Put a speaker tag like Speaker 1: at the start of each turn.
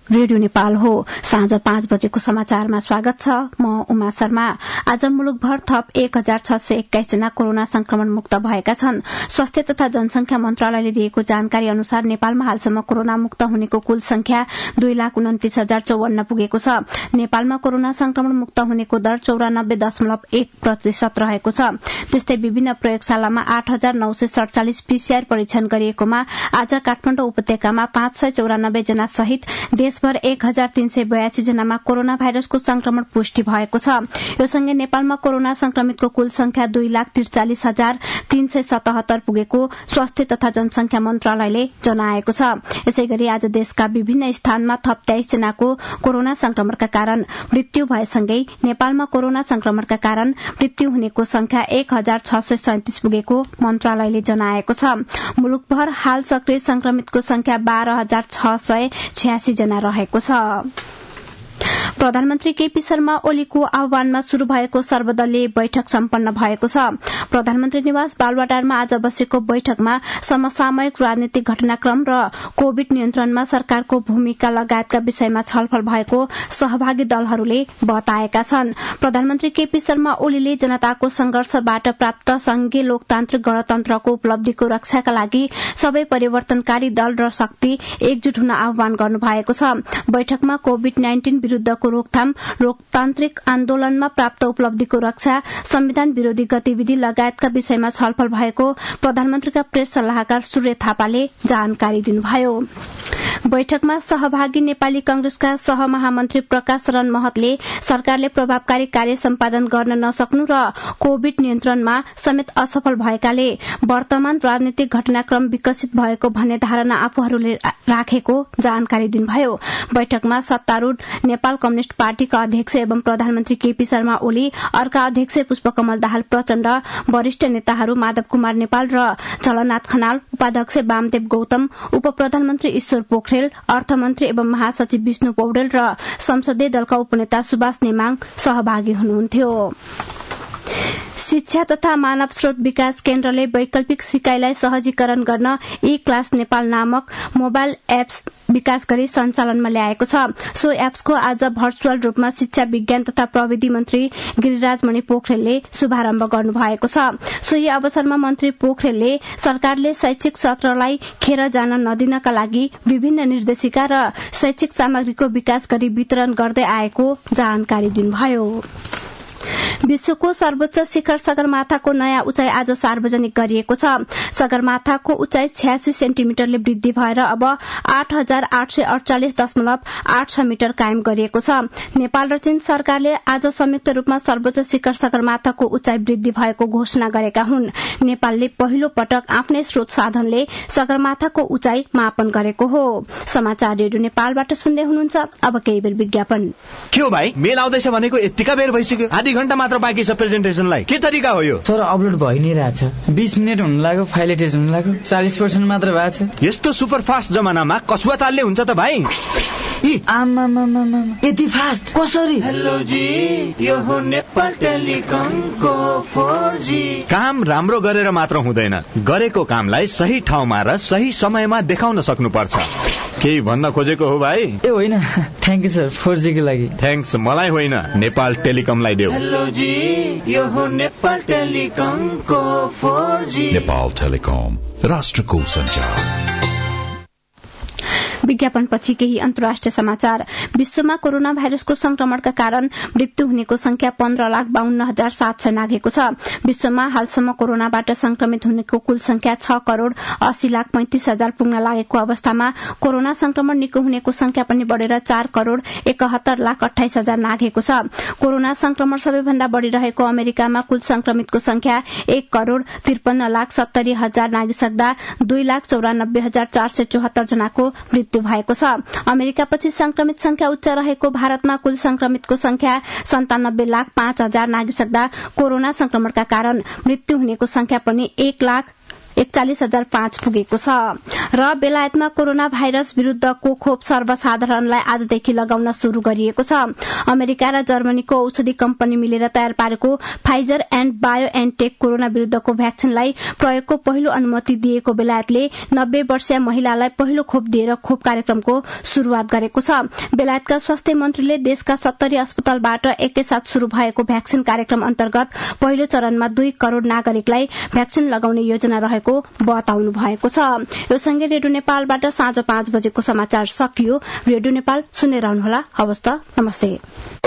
Speaker 1: Radio Nepal हो। साँझ 5 बजेको समाचारमा स्वागत छ। म उमा शर्मा। आज मुलुकभर थप 1621 जना कोरोना संक्रमण मुक्त भएका छन्। स्वास्थ्य तथा जनसंख्या मन्त्रालयले दिएको जानकारी अनुसार नेपालमा हालसम्म कोरोना मुक्त हुनेको कुल संख्या 2,29,054 पुगेको छ। नेपालमा कोरोना संक्रमण मुक्त हुनेको दर 94.1% रहेको छ। त्यस्तै विभिन्न प्रयोगशालामा 8,947 पीसीआर परीक्षण गरिएकोमा आज काठमाडौँ उपत्यकामा 594 जना सहित देशभर 1,382 जनामा कोरोना भाइरसको संक्रमण पुष्टि भएको छ। यो सँगै नेपालमा कोरोना संक्रमितको कुल संख्या 2,43,377 पुगेको स्वास्थ्य तथा जनसंख्या मन्त्रालयले जनाएको छ। यसैगरी आज देशका विभिन्न स्थानमा थप 23 जनाको कोरोना संक्रमणका कारण मृत्यु भएसँगै नेपालमा कोरोना संक्रमणका कारण मृत्यु हुनेको संख्या 1,637 पुगेको मन्त्रालयले जनाएको छ। मुलुकभर हाल सक्रिय संक्रमितको संख्या 12,686 जना रहेको छ। प्रधानमन्त्री केपी शर्मा ओलीको आह्वानमा शुरू भएको सर्वदलीय बैठक सम्पन्न भएको छ। प्रधानमन्त्री निवास बालुवाटारमा आज बसेको बैठकमा समसामयिक राजनीतिक घटनाक्रम र कोविड नियन्त्रणमा सरकारको भूमिका लगायतका विषयमा छलफल भएको सहभागी दलहरूले बताएका छन्। प्रधानमन्त्री केपी शर्मा ओलीले जनताको संघर्षबाट प्राप्त संघीय लोकतान्त्रिक गणतन्त्रको उपलब्धिको रक्षाका लागि सबै परिवर्तनकारी दल र शक्ति एकजुट हुन आह्वान गर्नुभएको छ। बैठकमा कोविड-19 विरूद्धको रोकथाम, लोकतान्त्रिक आन्दोलनमा प्राप्त उपलब्धिको रक्षा, संविधान विरोधी गतिविधि लगायतका विषयमा छलफल भएको प्रधानमन्त्रीका प्रेस सल्लाहकार सूर्य थापाले जानकारी दिनुभयो। बैठकमा सहभागी नेपाली कांग्रेसका सहमहामन्त्री प्रकाश शरण महतले सरकारले प्रभावकारी कार्य सम्पादन गर्न नसक्नु र कोविड नियन्त्रणमा समेत असफल भएकाले वर्तमान राजनीतिक घटनाक्रम विकसित भएको भन्ने धारणा आफूहरूले राखेको जानकारी दिनुभयो। बैठकमा सत्तारूढ़ नेपाल कम्युनिष्ट पार्टीका अध्यक्ष एवं प्रधानमन्त्री केपी शर्मा ओली, अर्का अध्यक्ष पुष्पकमल दाहाल प्रचण्ड, वरिष्ठ नेताहरू माधव कुमार नेपाल र झलनाथ खनाल, उपाध्यक्ष वामदेव गौतम, उप प्रधानमन्त्री ईश्वर पोखरेल, अर्थमन्त्री एवं महासचिव विष्णु पौडेल र संसदीय दलका उपनेता सुभाष नेमाङ सहभागी हुनुहुन्थ्यो। शिक्षा तथा मानव स्रोत विकास केन्द्रले वैकल्पिक सिकाइलाई सहजीकरण गर्न ई-क्लास नेपाल नामक मोबाइल एप्स विकास गरी सञ्चालनमा ल्याएको छ। सो एप्सको आज भर्चुअल रूपमा शिक्षा विज्ञान तथा प्रविधि मन्त्री गिरिराज मणि पोखरेलले शुभारम्भ गर्नुभएको छ। सोही अवसरमा मन्त्री पोखरेलले सरकारले शैक्षिक सत्रलाई खेर जान नदिनका लागि विभिन्न निर्देशिका र शैक्षिक सामग्रीको विकास गरी वितरण गर्दै आएको जानकारी दिनुभयो। विश्वको सर्वोच्च शिखर सगरमाथाको नयाँ उचाइ आज सार्वजनिक गरिएको छ। सगरमाथाको उचाइ 86 सेन्टिमिटरले वृद्धि भएर अब 8,848.86 मिटर कायम गरिएको छ। नेपाल र चीन सरकारले आज संयुक्त रूपमा सर्वोच्च शिखर सगरमाथाको उचाइ वृद्धि भएको घोषणा गरेका हुन्। नेपालले पहिलो पटक आफ्नै स्रोत साधनले सगरमाथाको उचाइ मापन गरेको हो। समाचार रेडियो नेपालबाट सुन्दै हुनुहुन्छ। अब केही बेर विज्ञापन।
Speaker 2: के हो भाइ, मेल आउँदैछ भनेको यतिका बेर भइसक्यो? आधी घण्टा मात्र बाँकी छ प्रेजेन्टेसनलाई। के तरिका हो यो?
Speaker 3: सर, अपलोड भइ नै रहेछ। 20 मिनेट हुन लाग्यो, फाइल एटेच हुन लाग्यो, 40% मात्र भएको छ।
Speaker 2: यस्तो सुपर फास्ट जमानामा कसुवा तालले हुन्छ त भाइ?
Speaker 3: यति फास्ट कसरी?
Speaker 4: हेलो जी, यो हो नेपाल टेलिकमको 4G।
Speaker 2: काम राम्रो गरेर मात्र हुँदैन, गरेको कामलाई सही ठाउँमा र सही समयमा देखाउन सक्नुपर्छ। केही भन्न खोजेको हो भाइ?
Speaker 3: ए होइन, थ्याङ्क यू सर 4G को लागि।
Speaker 2: थ्याङ्क्स मलाई होइन, नेपाल टेलिकमलाई देऊ।
Speaker 4: हेलो जी, यो हो नेपाल टेलिकमको 4G।
Speaker 5: नेपाल टेलिकम, राष्ट्रको सञ्चार।
Speaker 1: विज्ञापनपछि केही अन्तर्राष्ट्रिय समाचार। विश्वमा कोरोना भाइरसको संक्रमणका कारण मृत्यु हुनेको संख्या 15,52,700 नाघेको छ। विश्वमा हालसम्म कोरोनाबाट संक्रमित हुनेको कुल संख्या 6,80,35,000 पुग्न लागेको अवस्थामा कोरोना संक्रमण निको हुनेको संख्या पनि बढ़ेर 4,71,28,000 नाघेको छ। कोरोना संक्रमण सबैभन्दा बढ़ी रहेको अमेरिकामा कुल संक्रमितको संख्या 1,53,70,000 नागिसक्दा 2,94,474 जनाको मृत्यु भएको छ। अमेरिकापछि संक्रमित संख्या उच्च रहेको भारतमा कुल संक्रमितको संख्या 97,05,000 नागिसक्दा कोरोना संक्रमणका कारण मृत्यु हुनेको संख्या पनि 1,00,000 41,005 पुगेको छ। र बेलायतमा कोरोना भाइरस विरूद्धको खोप सर्वसाधारणलाई आजदेखि लगाउन शुरू गरिएको छ। अमेरिका र जर्मनीको औषधि कम्पनी मिलेर तयार पारेको फाइजर एण्ड बायोएनटेक कोरोना विरूद्धको भ्याक्सिनलाई प्रयोगको पहिलो अनुमति दिएको बेलायतले 90 वर्षीय महिलालाई पहिलो खोप दिएर खोप कार्यक्रमको शुरूआत गरेको छ। बेलायतका स्वास्थ्य मन्त्रीले देशका 70 अस्पतालबाट एकैसाथ शुरू भएको भ्याक्सिन कार्यक्रम अन्तर्गत पहिलो चरणमा 2 करोड़ नागरिकलाई भ्याक्सिन लगाउने योजना रहेको बताउनु भएको छ। यो सँगै रेडियो नेपालबाट साँझ 5 बजेको समाचार सकियो। रेडियो नेपाल सुन्दै रहनुहोला। हवस् त, नमस्ते।